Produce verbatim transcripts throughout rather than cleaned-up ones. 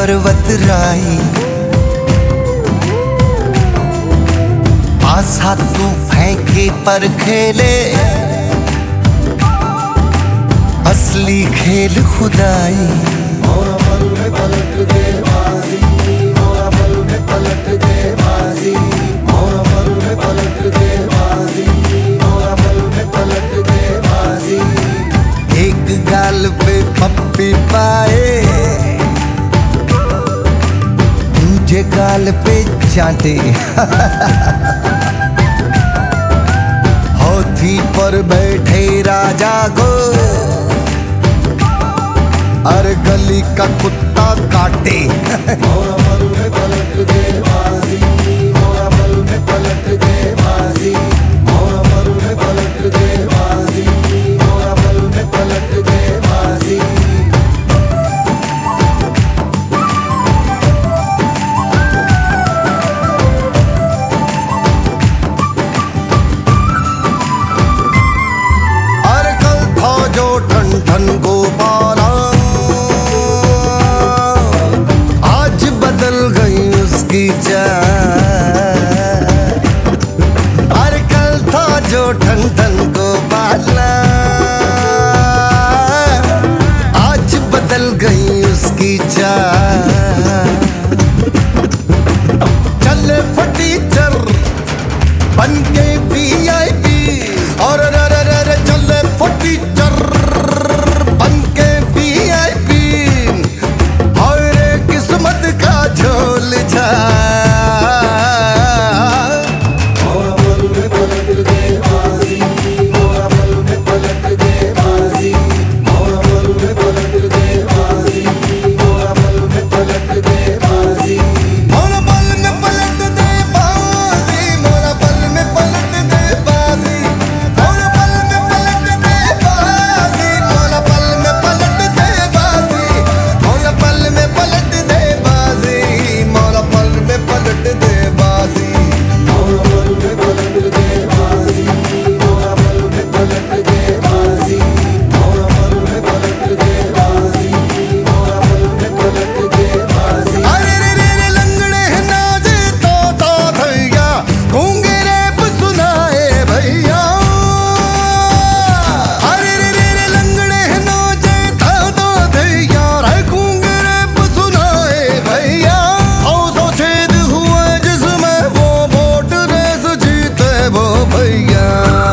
पर्वत राई, आशा तू फेंके पर खेले, असली खेल खुदाई। मोरा पल में पलट दे बाजी, मोरा पल में पलट दे बाजी, मोरा पल में पलट दे बाजी, मोरा पल में पलट दे बाजी। एक गाल पे पप्पी पाए, दूजे गाल पे चांटे, हाथी पर बैठे राजा को हर गली का कुत्ता काटे। मोरा पल में पलट दे बाजी, मोरा पल में पलट दे बाजी, मोरा पल में पलट दे बाजी, मोरा पल में पलट दे बाजी। और कल था जो ठन ठन गोपाला, आज बदल गई उसकी चाल। और कल था जो ठन ठन गोपाला, आज बदल गई उसकी चाल। चले फटीचर बन के वी आई पी, और रे रे रे रे चले फटीचर बन के वी आई पी, और किस्मत का झोल जा। मोरा पल में पलट दे बाजी, मोरा पल में पलट दे बाजी, मोरा पल में पलट दे बाजी, मोरा पल में पलट दे बाजी। मोरा पल में पलट दे बाजी, मोरा पल में पलट दे बाजी, मोरा पल में पलट दे बाजी, मोरा पल में पलट दे बाजी, मोरा पल में पलट दे बाजी, मोरा पल में पलट दे बाजी। मोरा पल में पलट दे बाजी, मोरा पल में पलट दे बाजी, मोरा पल में पलट दे बाजी, मोरा पल में पलट दे बाजी। अरे रे रे रे लंगड़े नाचे तो तो भैया, गूंगे रैप सुनाए भैया। अरे रे रे रे लंगड़े नाचे तो तो भैया, रे गूंगे रैप सुनाए भैया। सौ सौ छेद हुए जिसमें वो वोट रेस जीते वो भैया।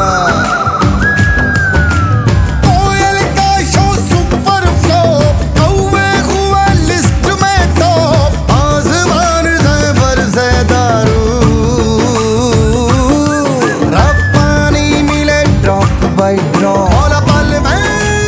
कोयल का शो सुपर फ्लॉप, कौवे हुए लिस्ट में टॉप, आसमान से बरसे दारू, रब पानी मिले ड्रॉप बाय ड्रॉप। मोरा पल में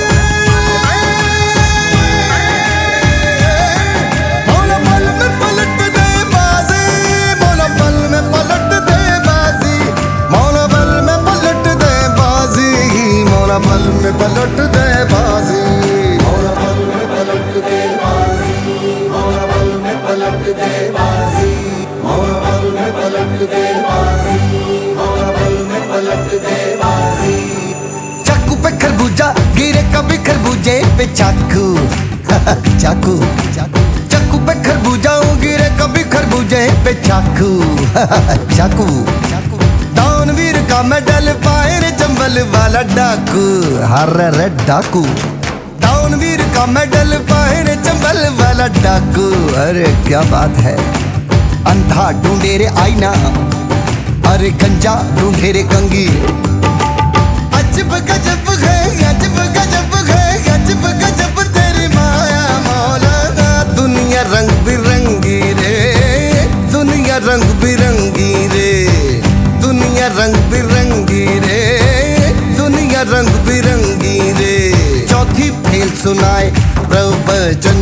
मोरा पल में पलट दे बाजी, मोरा पल में पलट दे बाजी, मोरा पल में पलट दे बाजी, मोरा पल में पलट दे बाजी। मोरा पल में पलट दे बाजी, मोरा पल में पलट दे बाजी, मोरा पल में पलट दे बाजी, मोरा पल में पलट दे बाजी। चाकू पे खरबूजा गिरे, कभी खरबूजे पे चाकू, चाकू चाकू पे खरबूजा गिरे, कभी खरबूजे पे चाकू, चाकू दानवीर का मेडल पाए रे चंबल वाला डाकू। हर रे डाकू दानवीर का मेडल पाए रे चंबल वाला डाकू। अरे क्या बात है, अंधा ढूंढे रे आईना, अरे गंजा ढूंढे रे कंगी। अजब गजब है, अजब गजब है, अजब गजब तेरी माया मौलाना। दुनिया रंग बिरंगी रे, दुनिया रंग बिरंगी रे, दुनिया रंग बिरंगी रे, दुनिया रंग बिरंगी रे। चौथी फेल सुनाए प्रवचन,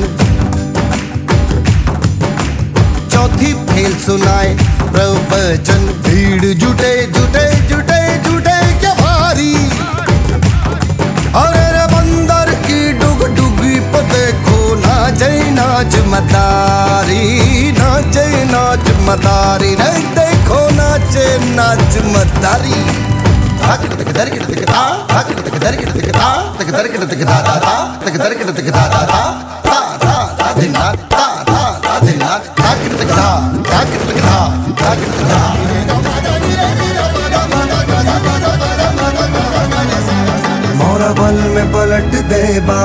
चौथी फेल सुनाए प्रवचन। भीड़ जुटे जुटे जुटे जुटे क्या भारी, अरे रे बंदर की डुग डुगी पे देखो नाचे नाच मदारी, नाचे नाच मदारी, नहीं देखो नाचे नाच मदारी। तक तक दर के तक ता, तक तक दर के तक ता, तक दर के तक ता ता, तक दर के तक ता ता ता, ता ता ता ता ता ता।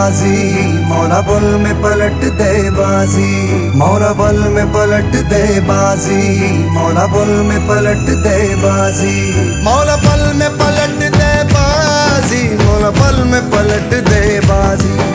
बाजी, मौला पल में पलट दे बाजी, मौला पल में पलट दे बाजी, मौला पल में पलट दे बाजी, मौला पल में पलट दे बाजी, मौला पल में पलट दे बाजी।